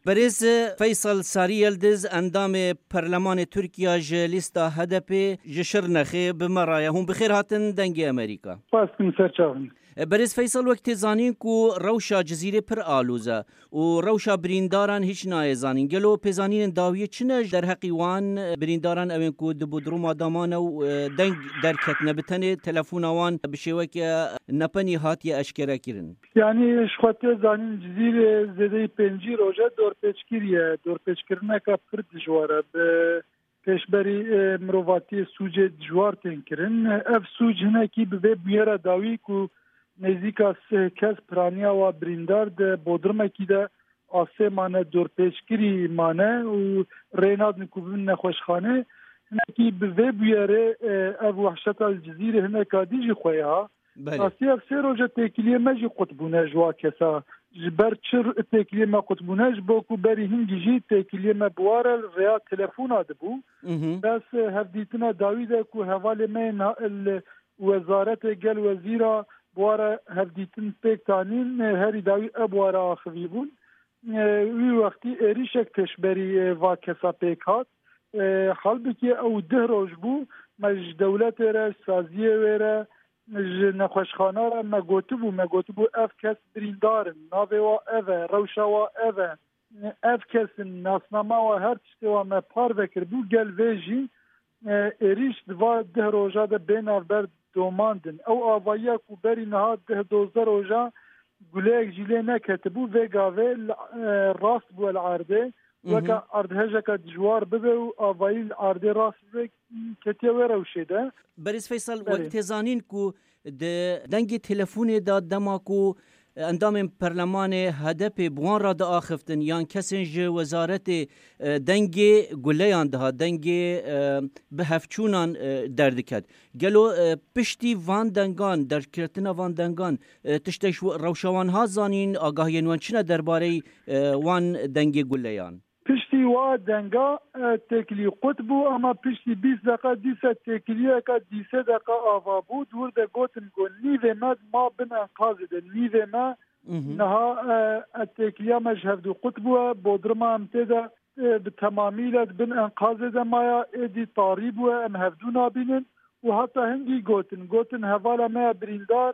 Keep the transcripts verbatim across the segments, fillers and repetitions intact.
برز فیصل ساری یلدز اندام پرلمان ترکیه ج لیستا هدپ جشر نخی بمرایه هم بخیر هاتن دنگ امریکا. پاس کن سرچاون. برز فیصل وقت زانین کو روشا جزیره پر آلوزه و روشا برینداران هیچ نایزانین گلو پیزانین داویه چنج در حقیوان برینداران اوین کو دبودرو مادامان و دنگ درکت نبتنه تلفون آوان بشیوه که نپنی هاتی اشکره کرن. یعنی شخوت زانین جزیره زده پنجی روژه دور پیچکیریه دور پیچکرنه که پر دجواره به پیشبری مروواتی سوج دجوار تین کرن اف سوج هنه کی به بیاره داوی کو نزدیکا سه کس پرانیا و بریندار ده بودرمه کی ده آسه مانه دور پیشکری مانه و ریناد نکوبین نخوشخانه هنه کی به بیاره اف وحشت الجزیره هنه که دیجی خویها آسی اف سه روژه تکیلیه مجی قطبونه جوا کسا جبر چر تکیلیه ما قطبونه جبوکو بری هنگی جی تکیلیه ما بواره ریا تلفون آده بو بس هفدیتنا داویده که حواله من وزارت گل وزیره بواره هفدیتن پیک تانین هری داوی ابواره آخوی بون وی وقتی ایریشک تشبری و کسا پیک هات حال بکی او ده روش بو مج دولت را سازیه ویره نخوشخانه را مگوتو بو مگوتو بو اف کس بریندارن ناوه و اوه روشا و اوه اف کس ناسنامه و هر چیزی و مپار وکر بو گل ویجی ایریش دوا ده روژا ده بین آفبر دوماندن او آوائیه کو بری نها ده دوزده روژا گلیک جیله نکت بو وگاوه راست بو العرده وکا اردهجه که جوار ببه و آوایی العرده راست ببه کتیه و روشه ده. بریز فیصل وقت زانین کو دنگ تلفون داد دما کو اندام پرلمان هدف بوان را دا آخفتن یان کسنج وزارت دنگ گلیان ده دنگ به هفچونان دردکد گلو پشتی وان دنگان در کرتنا وان دنگان تشتش روشوان ها زانین آگاهی وان چنه درباره وان دنگ گلیان پشتی وا دنگا تکلی قطبو اما پشتی بیست دقیقه دیسه تکلیه که دیسه دقیقه آوا بود ورده گوتن گو نیوه ما ما بن انقاذ ده نیوه ما نها تکلیه مجهف دو قطبو بودرما امتده به تمامیل بن انقاذ ده مایا ایدی طاریبو ام هفدو نابینن و حتی هنگی گوتن گوتن حوالا ما بریندار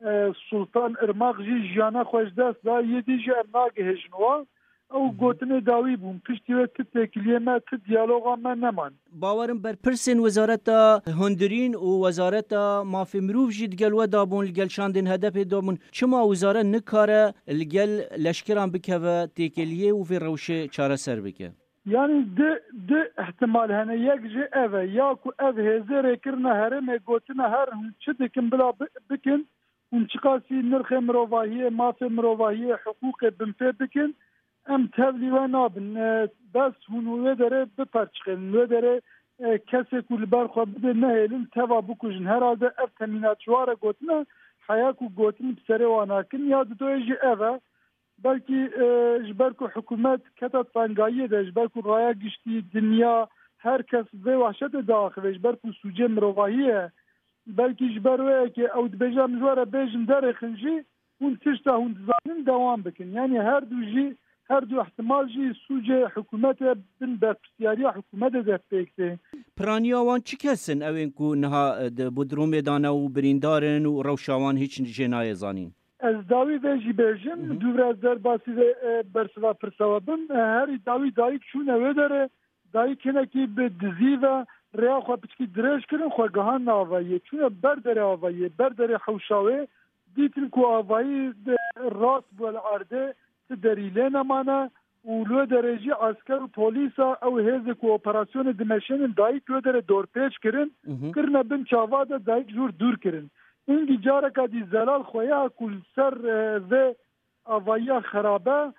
سلطان ارماغ جی جیانه خوش دست دا یدی جی ارناغ هجنوا او گوتنه داوی بوم پشتی و ت تکلیه ما ت دیالوگا ما نمان باورم بر پرسن وزارت هندرین و وزارت مافی مروف جید گل و دابون لگل شاندن هدف دابون چما وزارت نکاره لگل لشکران بکه و تکلیه و فی روشه چاره سر بکه یعنی ده ده احتمال هنه یک جه اوه یا کو اوه هزاره کرنه هرمه گوتنه هر هم چه دکن بلا بکن هم چقاسی نرخ مروواهی مافی مروواهی حقوق بنفه بکن ام تبلی و نابن بس هنوه داره بپرچخن و داره کسی کل برخوا بده نهیلن توا بکوشن هراده اف تمینات شواره گوتنه حیاکو گوتن بسره واناکن یاد دوی جی اوه بلکی جبرکو حکومت کتا تنگایی ده جبرکو رایا گشتی دنیا هر کس به وحشت داخل جبرکو سوجه مروواهیه بلکی جبروه که او دبیجم جواره بیجم داره خنجی اون تشتا هون زانین دوام بکن یعنی هر دو جی هر دو احتمال جی سوجه حکومت بن برپسیاری حکومت ده پیکته پرانیا وان چی کسن اوین کو نها بودروم دانا و بریندارن و روشاوان هیچ جنای زانین از داوی ویجی بیجم دوباره از در باسی برسوا پرسوابم هر داوی دایی چونه و داره دایی کنه که به دزی و ریا خواه پچکی درش کرن خواه گهان آواییه چونه بردر آواییه بردر حوشاوه دیتن که آوایی راست بول عرده دریله نمانه و لو درجی عسکر و پولیسا او هیز کو اپراسیون دمشن دایک لو در دور پیچ کرن کرنا بن چاواده دایک جور دور کرن اینگی جاره که دی زلال خویا کل سر و آوایا خرابه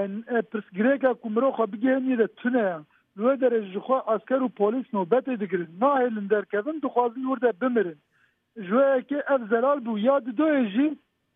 پرسگریکا کمرو خواه بگهنی ده تونه لو درجی خواه عسکر و پولیس نوبت دگرن ناهلن در کدن دخوازی ورده بمرن جوه که اف زلال بو یاد دوی جی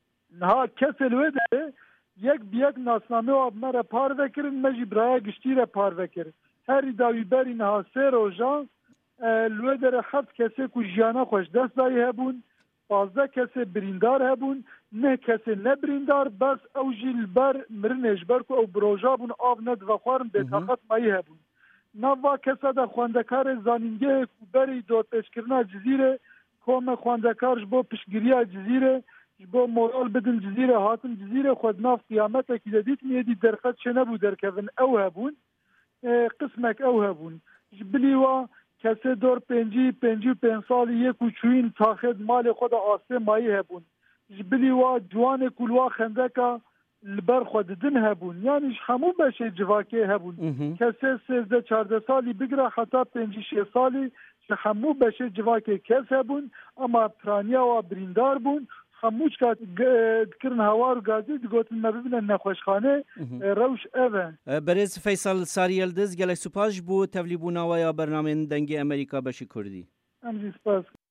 نها کسی لو ده یک بیک ناسنامه و مرا پار وکرن مجی برای گشتی را پار وکرن هری داوی بری نها سه روژان لو در هفت کسی که جیانه خوش دست دایی هبون پازده کسی بریندار هبون نه کسی نه بریندار بس او جیل بر مرنش بر کو او بروژا بون آب ند و خوارن به طاقت مایی هبون نوا کسا دا خواندکار زانینگه بری دو پیشکرنا جزیره کوم خواندکارش بو پشگیریا جزیره بو مورال بدن جزیره هاتن جزیره خود ناف قیامت که دیت میدی درخت چه نبو درکون او هبون قسمک او هبون جبلی و کسی دور پنجی پنجی پنج سالی یک و چوین تاخد مال خود آسه مایی هبون جبلی و جوان کلوا خندکا لبر خود دن هبون یعنی همو بشه جواکه هبون کسی سیزده چارده سالی بگره حتی پنجی شه سالی که همو بشه جواکه کس هبون اما پرانیا و بریندار بون هموش که دکرن هوا و گازی دگوتن مببینن نخوشخانه روش اوه. برز فیصل ساریلدز گلی سپاس بو تفلیبونا و یا برنامه دنگ امریکا بشی کردی. امجی سپاس.